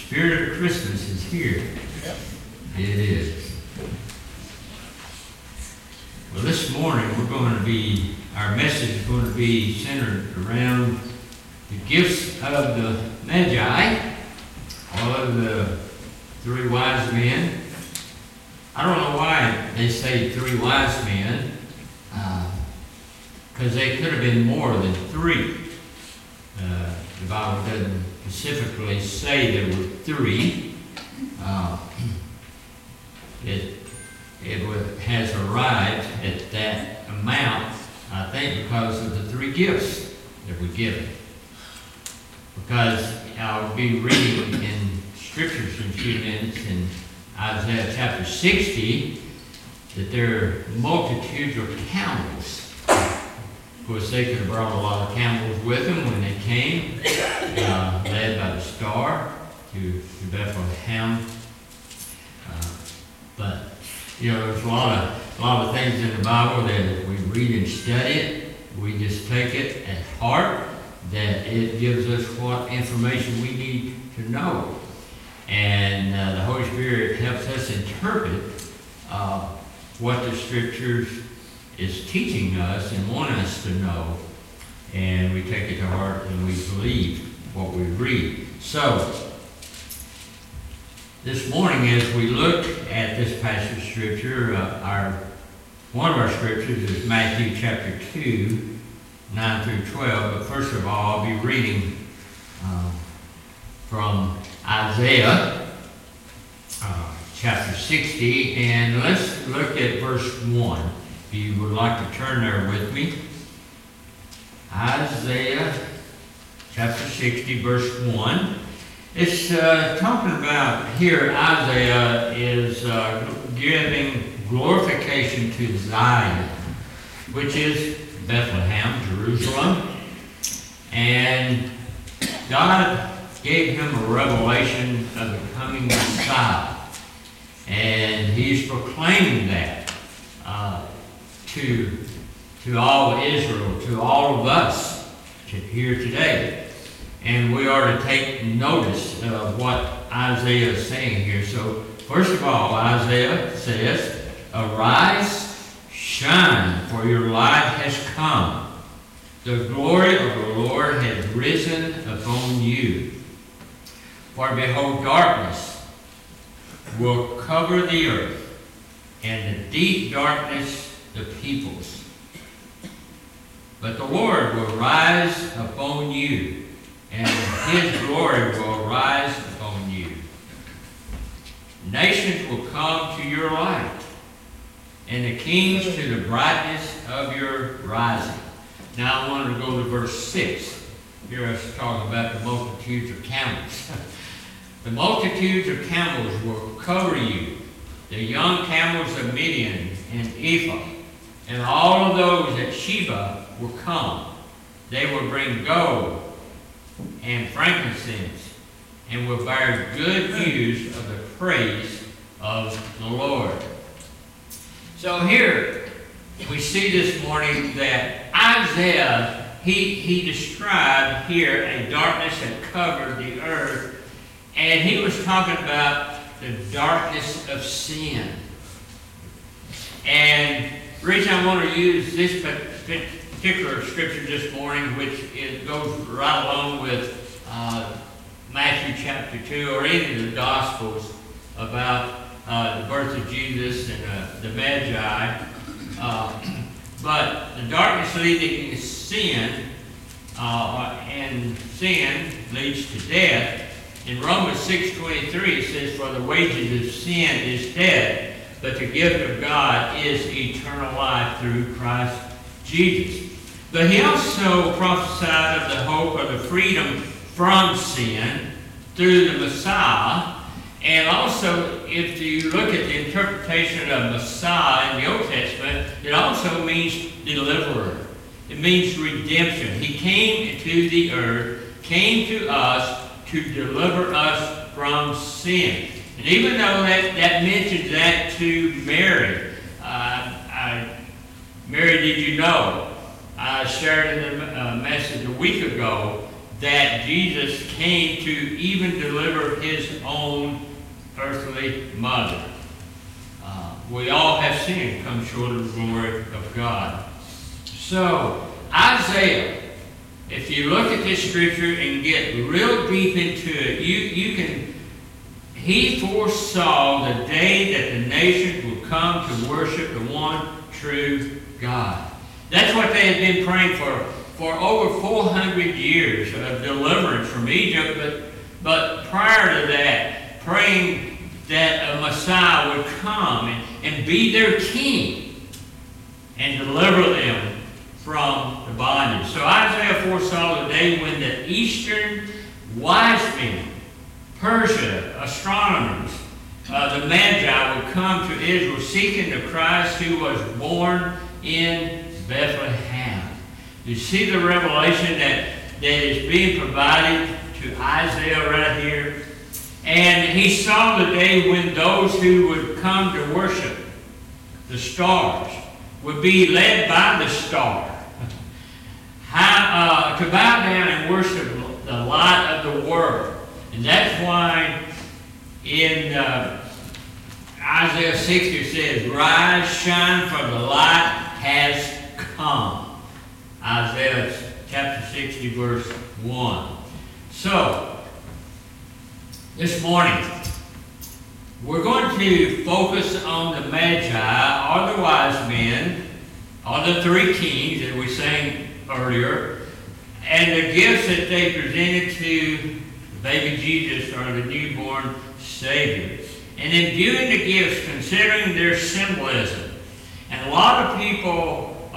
spirit of Christmas is here. Yep. It is. Well, this morning our message is going to be centered around the gifts of the Magi, all of the three wise men. I don't know why they say three wise men, because they could have been more than three. The Bible doesn't specifically say there were three. It has arrived at that amount, I think, because of the three gifts that were given. Because I'll be reading in Scriptures in a few minutes in Isaiah chapter 60 that there are multitudes of camels. Of course, they could have brought a lot of camels with them when they came, led by the star to Bethlehem. But there's a lot of things in the Bible that if we read and study it, we just take it at heart, that it gives us what information we need to know. And the Holy Spirit helps us interpret what the Scriptures is teaching us and want us to know. And we take it to heart and we believe what we read. So, this morning as we look at this passage of Scripture, one of our Scriptures is Matthew chapter 2, 9 through 12. But first of all, I'll be reading from Isaiah chapter 60, and let's look at verse 1. If you would like to turn there with me. Isaiah chapter 60, verse 1. It's talking about here, Isaiah is giving glorification to Zion, which is Bethlehem, Jerusalem. And God gave him a revelation of the coming Messiah. And he's proclaiming that to all Israel, to all of us here today. And we are to take notice of what Isaiah is saying here. So, first of all, Isaiah says, "Arise, shine, for your light has come. The glory of the Lord has risen upon you. For behold, darkness will cover the earth, and the deep darkness the peoples. But the Lord will rise upon you, and his glory will rise upon you. Nations will come to your light, and the kings to the brightness of your rising." Now I want to go to verse 6. Here us talking about the multitudes of camels. "The multitudes of camels will cover you, the young camels of Midian and Ephah, and all of those at Sheba will come. They will bring gold and frankincense, and will bear good news of the praise of the Lord." So here we see this morning that Isaiah, he described here a darkness that covered the earth, and he was talking about the darkness of sin. And the reason I want to use this particular scripture this morning, which it goes right along with Matthew chapter 2 or any of the Gospels about the birth of Jesus and the Magi. But the darkness leading to sin, and sin leads to death. In Romans 6:23 it says, "For the wages of sin is death, but the gift of God is eternal life through Christ Jesus." But he also prophesied of the hope of the freedom from sin through the Messiah. And also, if you look at the interpretation of Messiah in the Old Testament, it also means deliverer. It means redemption. He came to the earth, came to us to deliver us from sin. And even though that mentions that to Mary, Mary, did you know? I shared in the message a week ago that Jesus came to even deliver his earthly mother. We all have sinned, come short of the glory of God. So, Isaiah, if you look at this scripture and get real deep into it, he foresaw the day that the nations would come to worship the one true God. That's what they had been praying for over 400 years of deliverance from Egypt, but prior to that, praying that a Messiah would come and be their king and deliver them from the bondage. So Isaiah foresaw the day when the eastern wise men, Persia, astronomers, the Magi would come to Israel seeking the Christ who was born in Bethlehem. You see the revelation that is being provided to Isaiah right here? And he saw the day when those who would come to worship the stars would be led by the star. To bow down and worship the light of the world. And that's why in Isaiah 60 it says, "Rise, shine, for the light has come." Isaiah chapter 60, verse 1. So, this morning, we're going to focus on the Magi, or the wise men, or the three kings that we sang earlier, and the gifts that they presented to the baby Jesus, or the newborn Savior. And in viewing the gifts, considering their symbolism, and a lot of people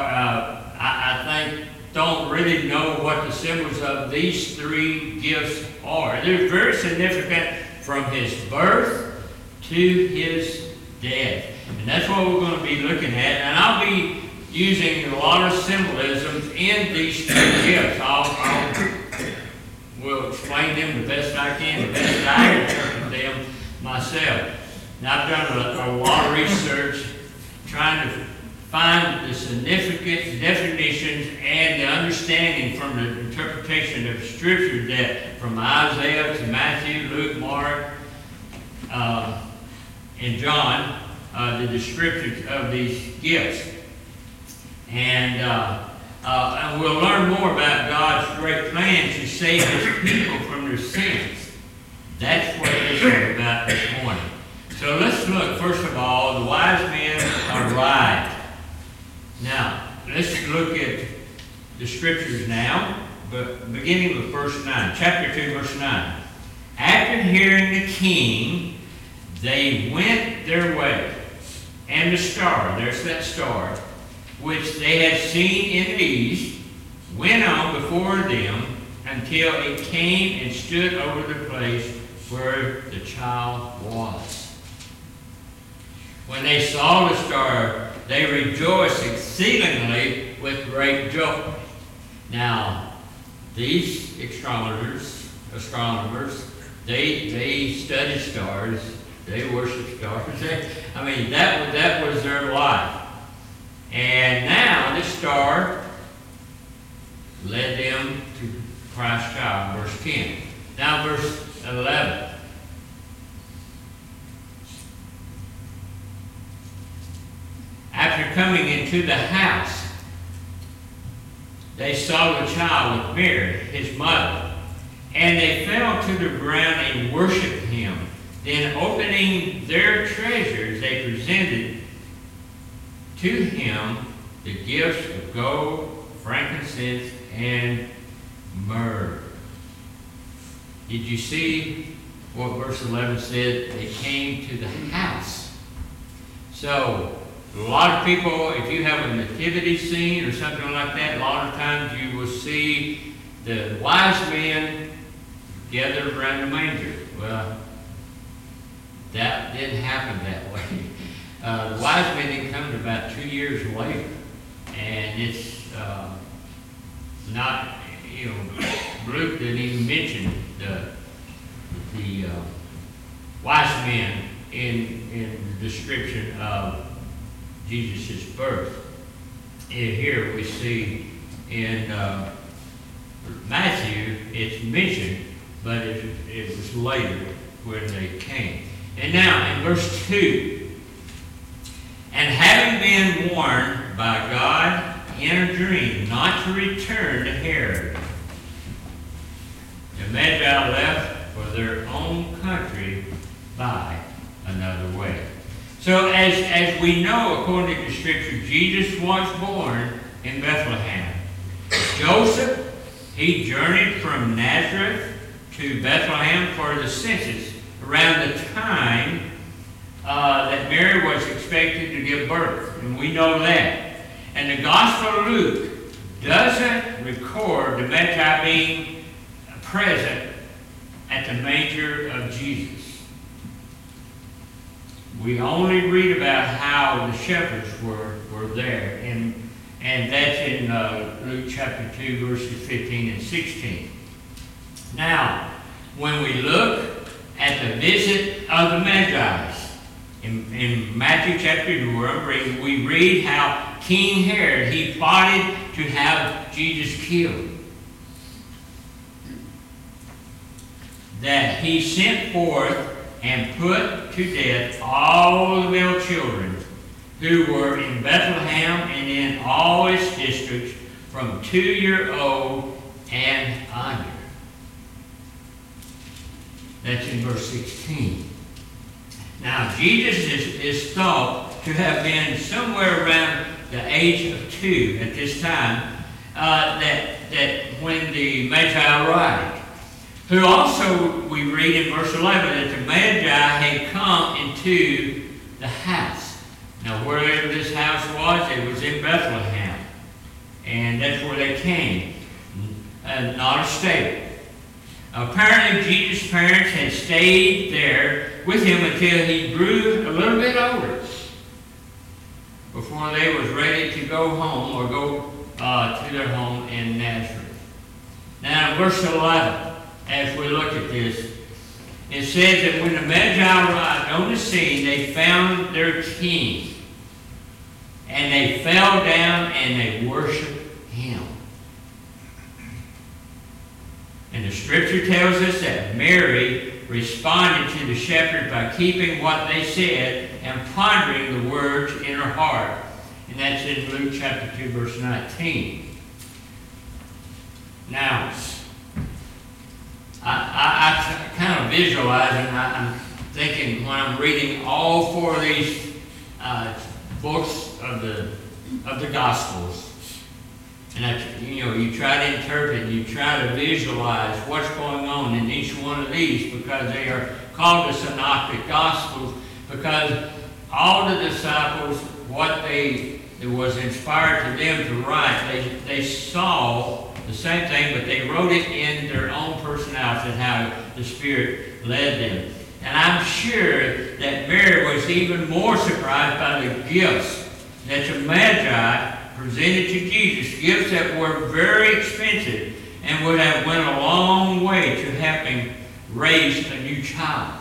I think, don't really know what the symbols of these three gifts are. They're very significant from his birth to his death. And that's what we're going to be looking at. And I'll be using a lot of symbolisms in these three gifts. We'll explain them the best I can, the best I interpret them myself. Now, I've done a lot of research trying to find the significance, definitions, and the understanding from the interpretation of Scripture that from Isaiah to Matthew, Luke, Mark, and John, the descriptions of these gifts. And we'll learn more about God's great plan to save His people from their sins. That's what this is about this morning. So let's look, first of all, the wise men arrived. Now, let's look at the Scriptures now, but beginning with verse 9, chapter 2, verse 9. After hearing the king, they went their way, and the star, there's that star, which they had seen in the east, went on before them until it came and stood over the place where the child was. When they saw the star, they rejoiced exceedingly with great joy. Now, these astronomers, they study stars, they worship stars. That was their life. And now this star led them to Christ's child, verse 10. Now verse 11. After coming into the house, they saw the child with Mary, his mother, and they fell to the ground and worshipped him. Then opening their treasures, they presented to him the gifts of gold, frankincense, and myrrh. Did you see what verse 11 said? They came to the house. So, a lot of people, if you have a nativity scene or something like that, a lot of times you will see the wise men gathered around the manger. Well, that didn't happen that way. The wise men didn't come to about 2 years later. And it's not, Luke didn't even mention the wise men in the description of Jesus' birth. And here we see in Matthew, it's mentioned, but it was later when they came. And now, in verse 2, and having been warned by God in a dream not to return to Herod, the Magi left for their own country by another way. So as we know, according to Scripture, Jesus was born in Bethlehem. Joseph, he journeyed from Nazareth to Bethlehem for the census around the time that Mary was expected to give birth. And we know that. And the Gospel of Luke doesn't record the Magi being present at the manger of Jesus. We only read about how the shepherds were there. And that's in Luke chapter 2, verses 15 and 16. Now, when we look at the visit of the Magi, in Matthew chapter 2, we read how King Herod, he plotted to have Jesus killed. That he sent forth and put to death all the male children who were in Bethlehem and in all its districts from 2-year-old and under. That's in verse 16. Now, Jesus is thought to have been somewhere around the age of 2 at this time, that when the Magi arrived. Who also, we read in verse 11, that the Magi had come into the house. Now, wherever this house was, it was in Bethlehem. And that's where they came. Not a stable. Apparently, Jesus' parents had stayed there with him until he grew a little bit older, before they was ready to go home or go to their home in Nazareth. Now, in verse 11, as we look at this, it says that when the Magi arrived on the scene, they found their king. And they fell down and they worshiped him. And the Scripture tells us that Mary responded to the shepherds by keeping what they said and pondering the words in her heart. And that's in Luke chapter 2, verse 19. Now, I kind of visualize, and I'm thinking when I'm reading all 4 of these books of the Gospels, and you try to interpret, you try to visualize what's going on in each one of these, because they are called the Synoptic Gospels, because all the disciples, it was inspired to them to write, they saw the same thing, but they wrote it in their own personality and how the Spirit led them. And I'm sure that Mary was even more surprised by the gifts that the Magi presented to Jesus, gifts that were very expensive and would have went a long way to helping raise a new child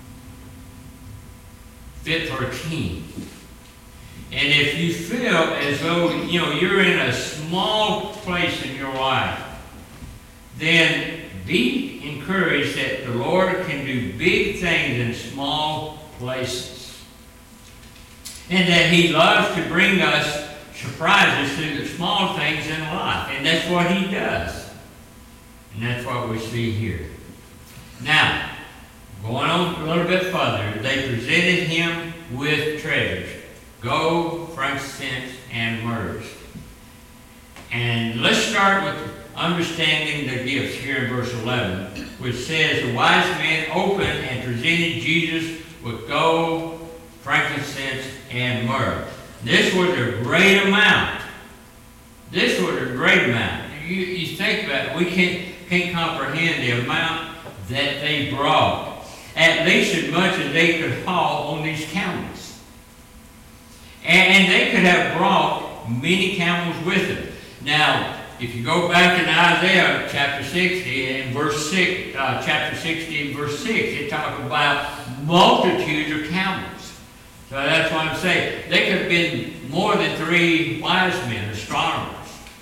fit for a king. And if you feel as though you're in a small place in your life, then be encouraged that the Lord can do big things in small places. And that He loves to bring us surprises through the small things in life. And that's what He does. And that's what we see here. Now, going on a little bit further, they presented Him with treasures: gold, frankincense, and myrrh. And let's start with understanding the gifts here in verse 11, which says, the wise men opened and presented Jesus with gold, frankincense, and myrrh. This was a great amount. This was a great amount. You think about it, we can't comprehend the amount that they brought. At least as much as they could haul on these camels. And they could have brought many camels with them. Now, if you go back in Isaiah chapter 60 and verse 6, chapter 60 and verse 6, it talks about multitudes of camels. So that's what I'm saying. They could have been more than 3 wise men, astronomers.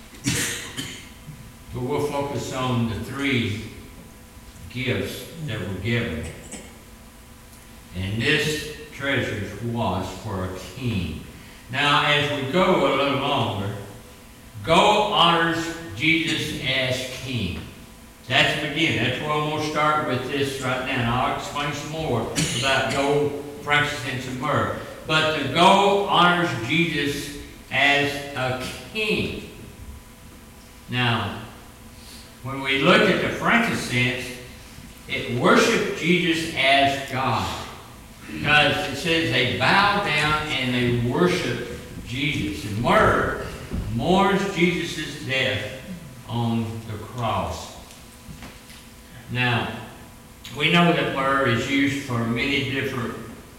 But we'll focus on the 3 gifts that were given. And this treasure was for a king. Now, as we go a little longer, gold honors Jesus as king. That's the beginning. That's where I'm going to start with this right now. And I'll explain some more about gold, frankincense, and myrrh. But the gold honors Jesus as a king. Now, when we look at the frankincense, it worshipped Jesus as God. Because it says they bow down and they worship Jesus. And myrrh mourns Jesus' death on the cross. Now, we know that myrrh is used for many different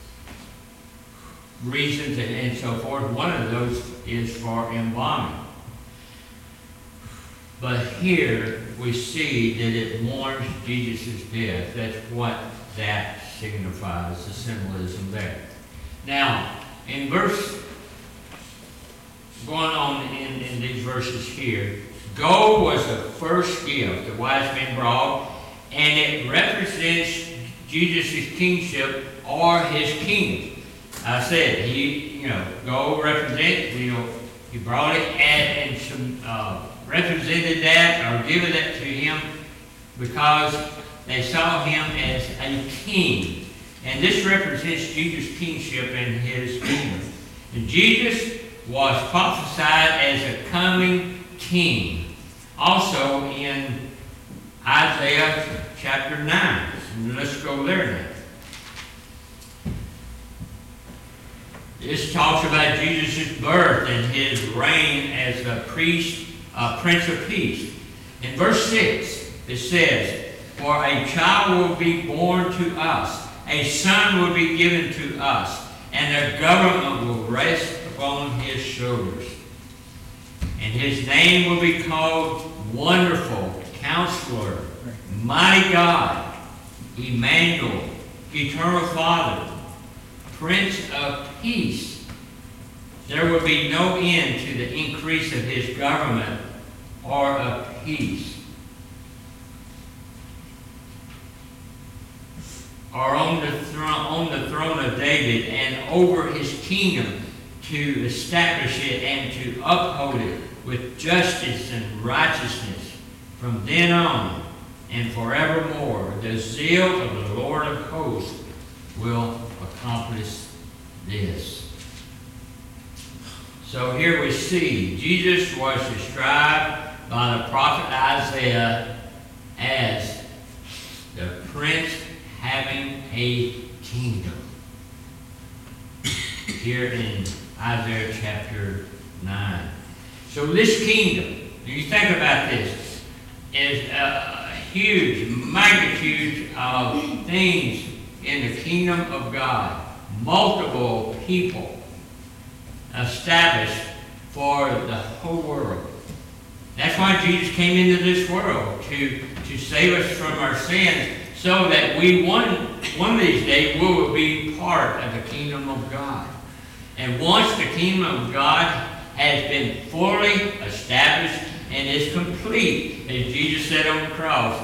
reasons and so forth. One of those is for embalming. But here we see that it mourns Jesus' death. That's what that signifies, the symbolism there. Now, in verse, going on in these verses here, gold was the first gift the wise men brought, and it represents Jesus' kingship or his kingdom. I said, gold represents, he brought it and some, represented that or given it to him because they saw him as a king. And this represents Jesus' kingship and his kingdom. And Jesus was prophesied as a coming king. Also in Isaiah chapter 9. And let's go there now. This talks about Jesus' birth and his reign as a priest, Prince of Peace. In verse 6, it says, "For a child will be born to us, a son will be given to us, and the government will rest upon his shoulders. And his name will be called Wonderful, Counselor, Mighty God, Emmanuel, Eternal Father, Prince of Peace. There will be no end to the increase of his government or of peace." Or on the throne of David and over his kingdom, to establish it and to uphold it with justice and righteousness from then on and forevermore. The zeal of the Lord of hosts will accomplish this. So here we see Jesus was described by the prophet Isaiah as the prince having a kingdom. Here in Isaiah chapter 9. So this kingdom, you think about this, is a huge magnitude of things in the kingdom of God. Multiple people established for the whole world. That's why Jesus came into this world, to save us from our sins, so that we one of these days will be part of the kingdom of God. And once the kingdom of God has been fully established and is complete, as Jesus said on the cross,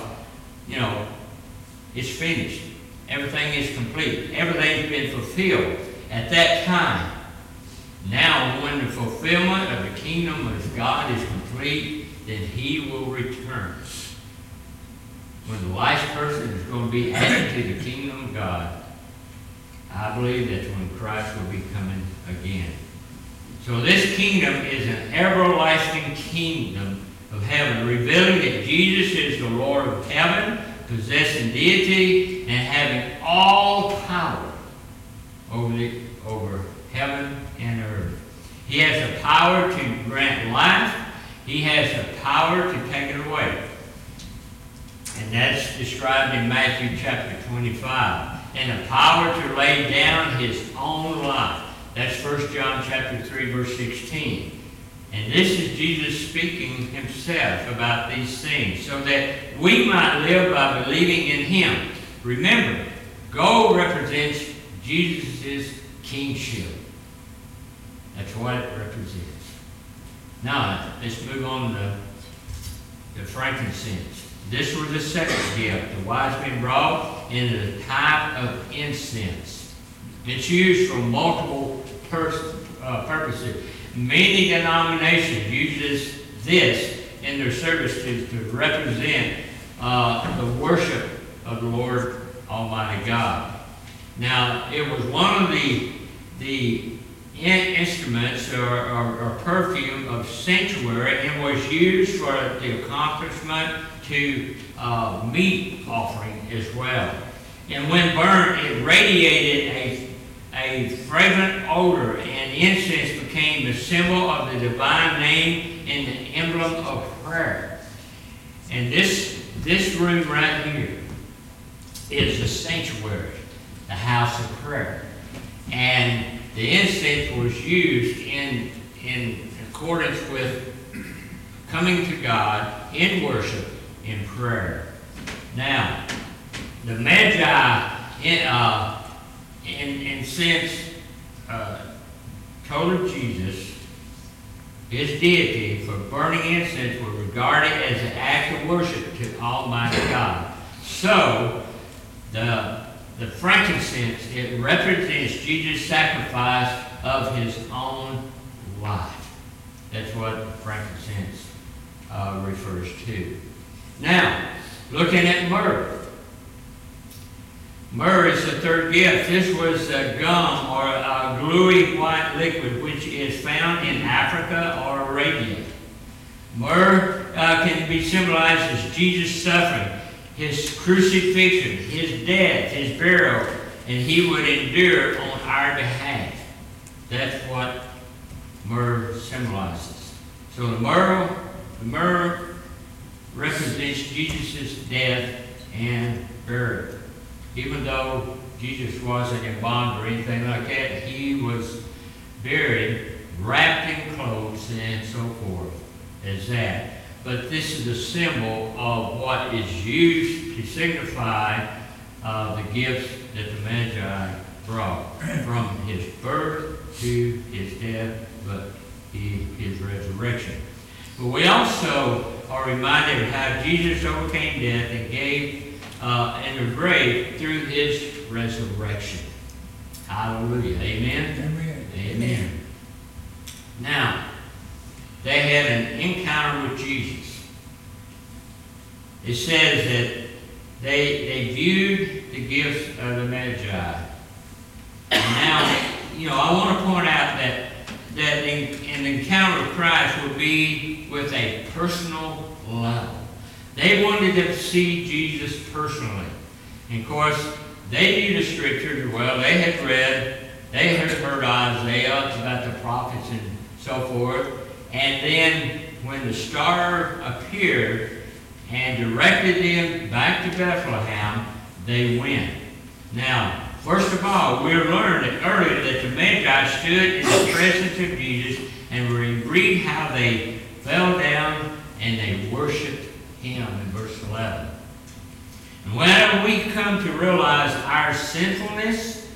it's finished. Everything is complete. Everything's been fulfilled at that time. Now, when the fulfillment of the kingdom of God is complete, then he will return. When the last person is going to be added to the kingdom of God, I believe that's when Christ will be coming again. So this kingdom is an everlasting kingdom of heaven, revealing that Jesus is the Lord of heaven, possessing deity and having all power over heaven and earth. He has the power to grant life. He has the power to take it away. And that's described in Matthew chapter 25. And the power to lay down his own life. That's 1 John chapter 3, verse 16. And this is Jesus speaking himself about these things, so that we might live by believing in him. Remember, gold represents Jesus' kingship. That's what it represents. Now, let's move on to the frankincense. This was the second gift the wise men brought in the type of incense. It's used for multiple purposes. Many denominations use this in their services to represent the worship of the Lord Almighty God. Now, it was one of the instruments or perfume of sanctuary, and was used for the accomplishment to meat offering as well. And when burnt, it radiated a fragrant odor, and incense became the symbol of the divine name and the emblem of prayer. And this room right here is the sanctuary, the house of prayer. And the incense was used in accordance with coming to God in worship, in prayer. Now, the Magi, in sense, told Jesus his deity for burning incense was regarded as an act of worship to Almighty God. So, the frankincense, it represents Jesus' sacrifice of his own life. That's what frankincense refers to. Now, looking at myrrh. Myrrh is the third gift. This was a gum or a gluey white liquid which is found in Africa or Arabia. Myrrh can be symbolized as Jesus' suffering, his crucifixion, his death, his burial, and he would endure on our behalf. That's what myrrh symbolizes. So the myrrh represents Jesus' death and burial. Even though Jesus wasn't embalmed or anything like that, he was buried, wrapped in clothes and so forth as that. But this is a symbol of what is used to signify the gifts that the Magi brought, from his birth to his death, but his resurrection. But we also are reminded of how Jesus overcame death and gave in the grave through his resurrection. Hallelujah. Amen? Amen. Amen. Now, they had an encounter with Jesus. It says that they viewed the gifts of the Magi. And now, I want to point out that an encounter with Christ would be with a personal level. They wanted to see Jesus personally. And of course, they knew the scriptures well. They had read, they had heard Isaiah about the prophets and so forth. And then when the star appeared and directed them back to Bethlehem, they went. Now, first of all, we learned earlier that the Magi stood in the presence of Jesus, and we read how they fell down and they worshiped him in verse 11. And when we come to realize our sinfulness,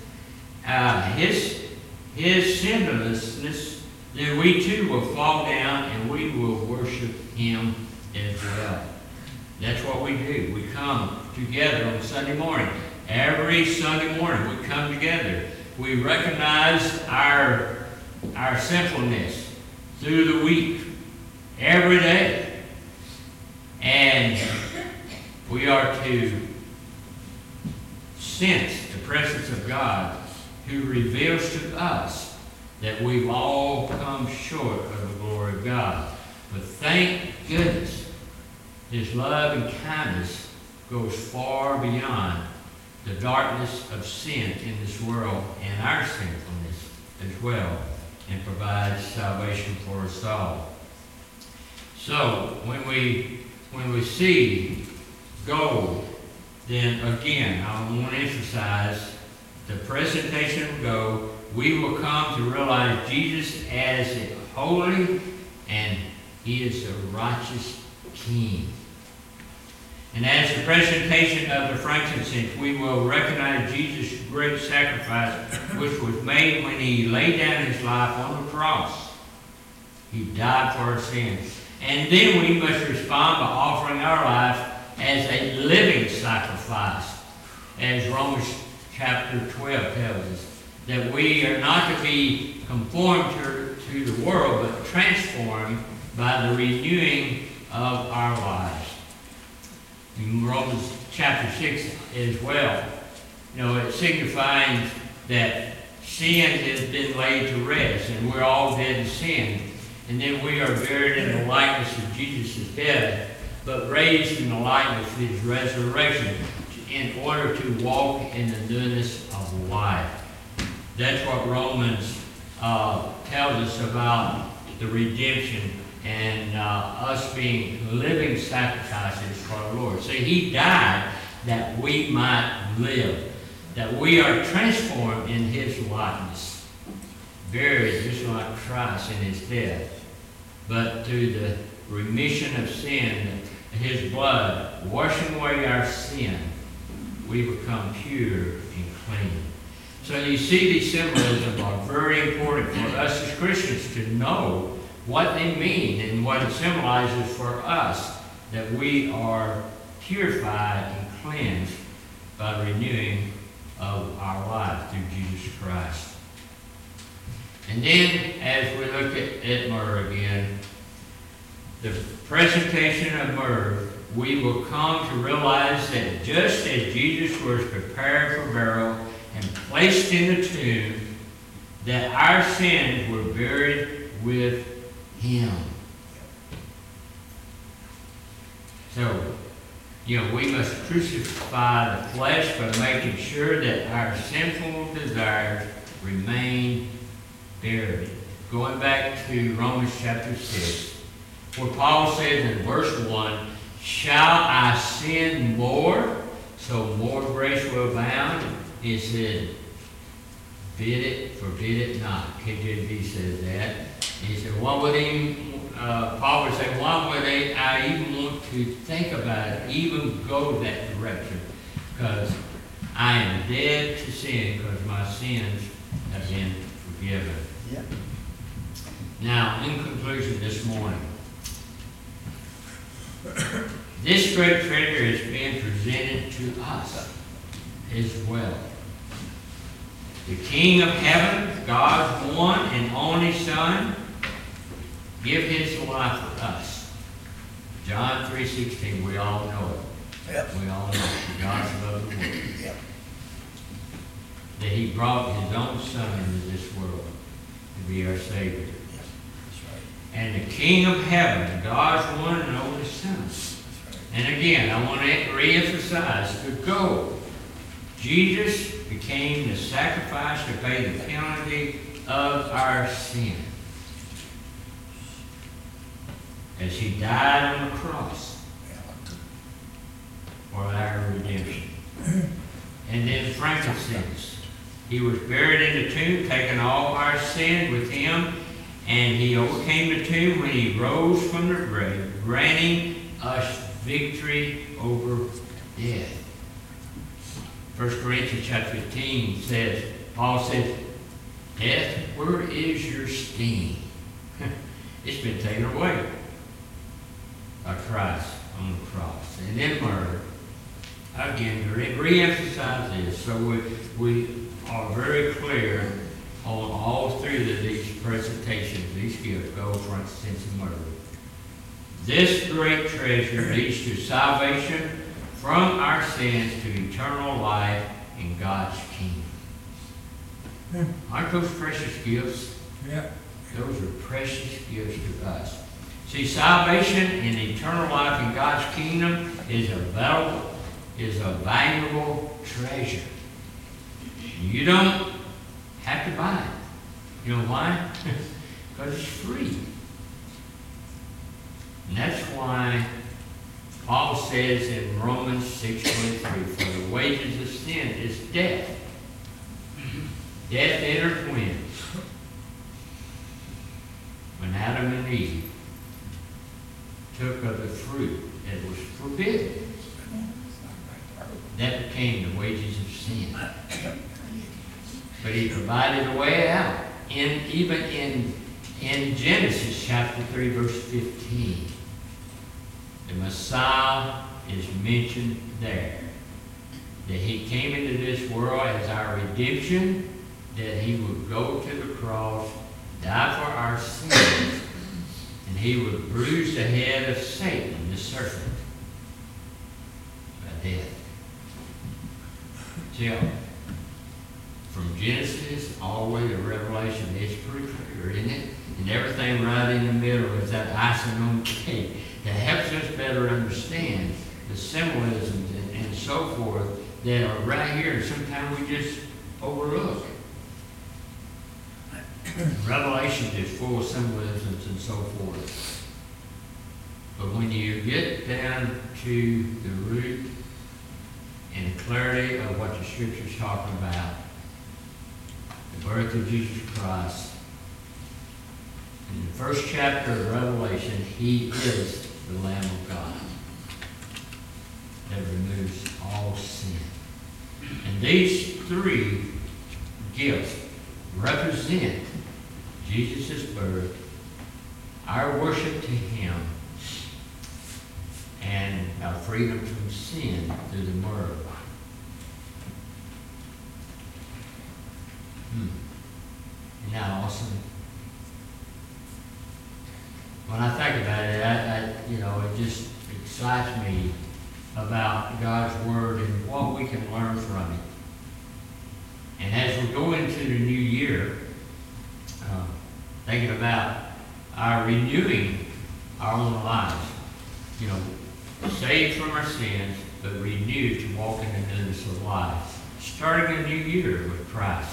his sinlessness, then we too will fall down and we will worship him as well. That's what we do. We come together on Sunday morning. Every Sunday morning we come together. We recognize our sinfulness through the week, every day. And we are to sense the presence of God, who reveals to us that we've all come short of the glory of God. But thank goodness, his love and kindness goes far beyond the darkness of sin in this world and our sinfulness as well, and provides salvation for us all. So when we see gold, then again, I want to emphasize the presentation of gold. We will come to realize Jesus as holy, and he is a righteous king. And as the presentation of the frankincense, we will recognize Jesus' great sacrifice, which was made when he laid down his life on the cross. He died for our sins. And then we must respond by offering our life as a living sacrifice. As Romans chapter 12 tells us that we are not to be conformed to the world, but transformed by the renewing of our lives. In Romans chapter 6 as well, it signifies that sin has been laid to rest, and we're all dead in sin. And then we are buried in the likeness of Jesus' death, but raised in the likeness of his resurrection in order to walk in the newness of life. That's what Romans tells us about the redemption and us being living sacrifices for the Lord. See, he died that we might live, that we are transformed in his likeness, buried just like Christ in his death, but through the remission of sin, his blood washing away our sin, we become pure and clean. So you see, these symbolisms are very important for us as Christians to know what they mean and what it symbolizes for us, that we are purified and cleansed by the renewing of our life through Jesus Christ. And then, as we look at myrrh again, the presentation of myrrh, we will come to realize that just as Jesus was prepared for burial and placed in the tomb, that our sins were buried with him. So, we must crucify the flesh by making sure that our sinful desires remain buried. Going back to Romans chapter 6, where Paul says in verse 1, shall I sin more, so more grace will abound? He said, forbid it not. KJV says that. He said, Paul would say, why would I even want to think about it, even go that direction? Because I am dead to sin, because my sins have been forgiven. Yeah. Now, in conclusion this morning, this great treasure is being presented to us as well. The King of Heaven, God's one and only Son, give his life for us. John 3:16, we all know it. Yep. We all know it. God loved the world. Yep. That he brought his own Son into this world to be our Savior. Yep. That's right. And the King of Heaven, God's one and only Son. That's right. And again, I want to re-emphasize the goal. Jesus became the sacrifice to pay the penalty of our sin, as he died on the cross for our redemption. And then frankincense. He was buried in the tomb, taking all our sin with him, and he overcame the tomb when he rose from the grave, granting us victory over death. 1 Corinthians chapter 15 says, Paul says, death, where is your sting? It's been taken away by Christ on the cross. And then murder. Again, to re-emphasize this, so we are very clear on all three of these presentations, these gifts, gold, frankincense, and myrrh. This great treasure leads to salvation from our sins to eternal life in God's kingdom. Aren't those precious gifts? Yeah. Those are precious gifts to us. See, salvation and eternal life in God's kingdom is a valuable treasure. You don't have to buy it. You know why? Because it's free. And that's why Paul says in Romans 6:23, for the wages of sin is death. Death entered when Adam and Eve took of the fruit that was forbidden. That became the wages of sin. But he provided a way out. Even in Genesis chapter 3, verse 15. The Messiah is mentioned there. that he came into this world as our redemption, that he would go to the cross, die for our sins, and he would bruise the head of Satan, the serpent, by death. See, from Genesis all the way to Revelation, it's pretty clear, isn't it? And everything right in the middle is that icing on the cake that helps us better understand the symbolisms and so forth that are right here, and sometimes we just overlook. Revelation is full of symbolisms and so forth. But when you get down to the root and clarity of what the Scripture's talking about, the birth of Jesus Christ, in the first chapter of Revelation, he is the Lamb of God that removes all sin. And these three gifts represent Jesus' birth, our worship to him, and our freedom from sin through the word. Isn't that awesome? When I think about it, it just excites me about God's Word and what we can learn from it. And as we go into the new year, thinking about our renewing our own lives, saved from our sins, but renewed to walk in the newness of life. Starting a new year with Christ,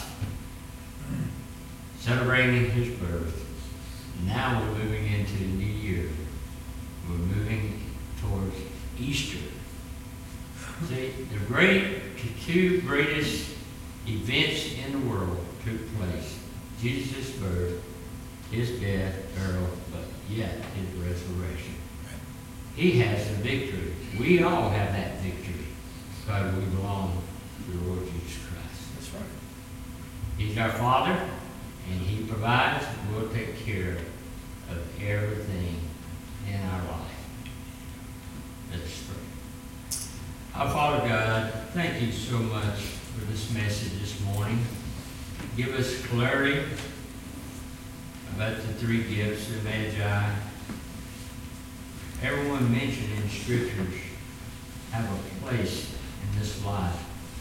celebrating his birth. Now we're moving into the new year. We're moving towards Easter. See, the two greatest events in the world took place. Jesus' birth, his death, burial, but yet his resurrection. He has the victory. We all have that victory because we belong to the Lord Jesus Christ. That's right. He's our Father, and he provides, and we'll take care of everything in our life. Let's pray. Our Father God, thank you so much for this message this morning. Give us clarity about the three gifts, the Magi. Everyone mentioned in Scriptures have a place in this life.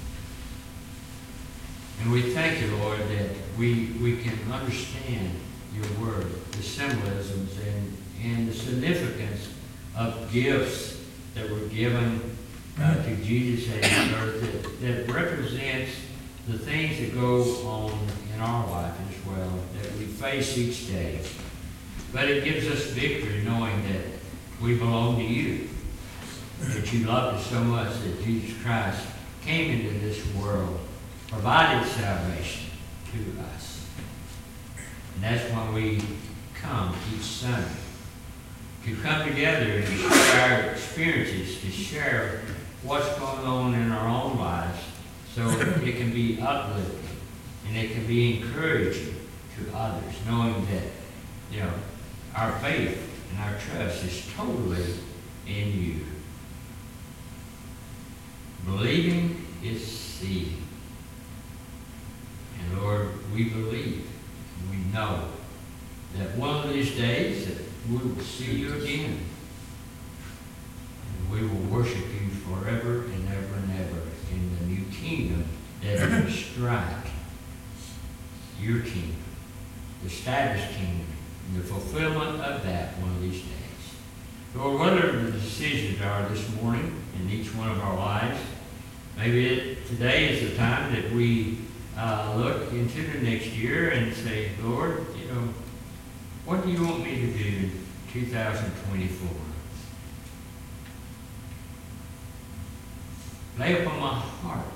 And we thank you, Lord, that we can understand your word, the symbolisms and the significance of gifts that were given to Jesus at his birth that represents the things that go on in our life as well, that we face each day. But it gives us victory knowing that we belong to you, that you loved us so much that Jesus Christ came into this world, provided salvation to us. And that's why we come each Sunday, to come together and share our experiences, to share what's going on in our own lives so it can be uplifting and it can be encouraging to others, knowing that, our faith and our trust is totally in you. Believing is seeing. And Lord, we believe, we know that one of these days that we will see you again. And we will worship you forever and ever and ever in the new kingdom that will strike your kingdom, the established kingdom, and the fulfillment of that one of these days. Lord, whatever the decisions are this morning in each one of our lives, maybe today is the time that we look into the next year and say, Lord, what do you want me to do in 2024? Lay upon my heart.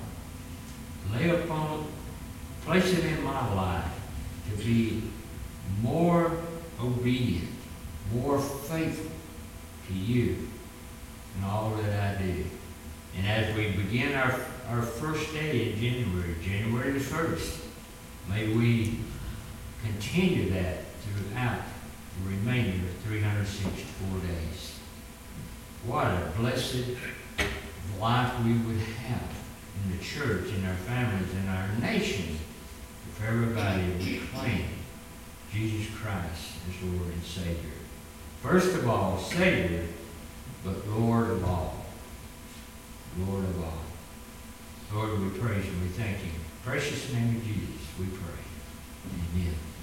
Place it in my life to be more obedient, more faithful to you in all that I do. And as we begin our first day in January the 1st, may we continue that throughout the remainder of 364 days. What a blessed life we would have in the church, in our families, in our nation, if everybody would claim Jesus Christ as Lord and Savior. First of all, Savior, but Lord of all. Lord of all. Lord, we praise you, we thank you. Precious name of Jesus, we pray. Amen.